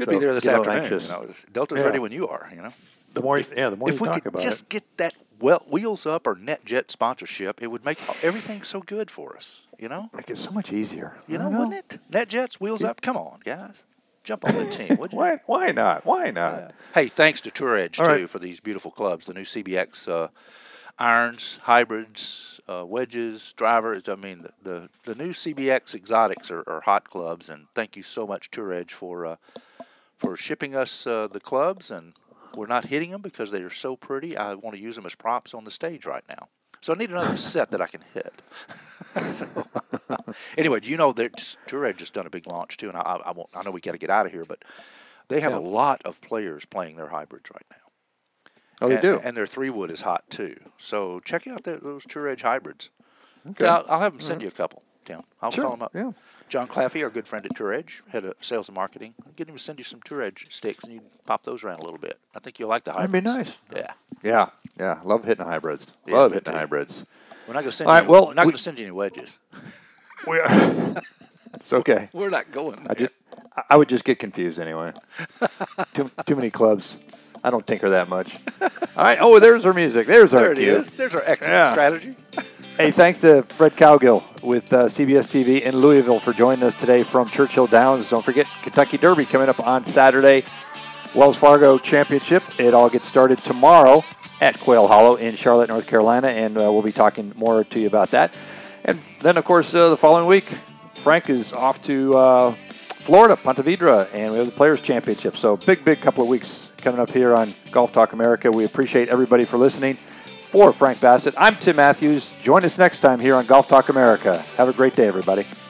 S3: Could
S2: So
S3: be there this
S2: get a little
S3: afternoon.
S2: anxious.
S3: You know, Delta's
S2: Yeah.
S3: ready when you are. You know.
S2: The more,
S3: If-
S2: yeah, the more
S3: if
S2: you
S3: we
S2: talk
S3: could
S2: about
S3: just
S2: it.
S3: get that well Wheels Up or NetJet sponsorship, it would make everything so good for us. You know.
S2: Make it so much easier.
S3: You
S2: I
S3: know, wouldn't it? NetJets, Wheels Up. Come on, guys. Jump on the team, would you?
S2: Why? Why not? Why not?
S3: Yeah. Hey, thanks to Tour Edge,
S2: All
S3: too,
S2: right.
S3: for these beautiful clubs. The new C B X uh, irons, hybrids, uh, wedges, drivers. I mean, the, the, the new C B X exotics are, are hot clubs. And thank you so much, Tour Edge, for, uh, for shipping us uh, the clubs. And we're not hitting them because they are so pretty. I want to use them as props on the stage right now. So I need another set that I can hit. So, anyway, do you know that Tour Edge just done a big launch too? And I, I, won't, I know we got to get out of here, but they have
S2: Yeah.
S3: a lot of players playing their hybrids right now.
S2: Oh, they
S3: and,
S2: do.
S3: And their three wood is hot too. So check out the, those Tour Edge hybrids.
S2: Okay.
S3: I'll, I'll have them send you a couple, Tim. I'll
S2: Sure.
S3: call them up.
S2: Yeah.
S3: John Claffey, our good friend at Tour Edge, head of sales and marketing. Get him to send you some Tour Edge sticks, and you pop those around a little bit. I think you'll like the
S2: That'd
S3: hybrids.
S2: be nice.
S3: Yeah.
S2: Yeah. Yeah. Love hitting hybrids.
S3: Yeah,
S2: Love
S3: me
S2: hitting
S3: too.
S2: hybrids.
S3: We're not going to send
S2: All
S3: you.
S2: right, well,
S3: we're not
S2: we-
S3: going to send you any wedges.
S2: We are. It's okay.
S3: We're not going.
S2: I just, I would just get confused anyway. too, too many clubs. I don't tinker that much. All right. Oh, there's our music. There's our
S3: there it
S2: cue.
S3: is. There's our excellent
S2: Yeah.
S3: strategy.
S2: Hey, thanks to Fred Cowgill with uh, C B S T V in Louisville for joining us today from Churchill Downs. Don't forget Kentucky Derby coming up on Saturday. Wells Fargo Championship. It all gets started tomorrow at Quail Hollow in Charlotte, North Carolina, and uh, we'll be talking more to you about that. And then, of course, uh, the following week, Frank is off to uh, Florida, Ponte Vedra, and we have the Players' Championship. So big, big couple of weeks coming up here on Golf Talk America. We appreciate everybody for listening. For Frank Bassett, I'm Tim Matthews. Join us next time here on Golf Talk America. Have a great day, everybody.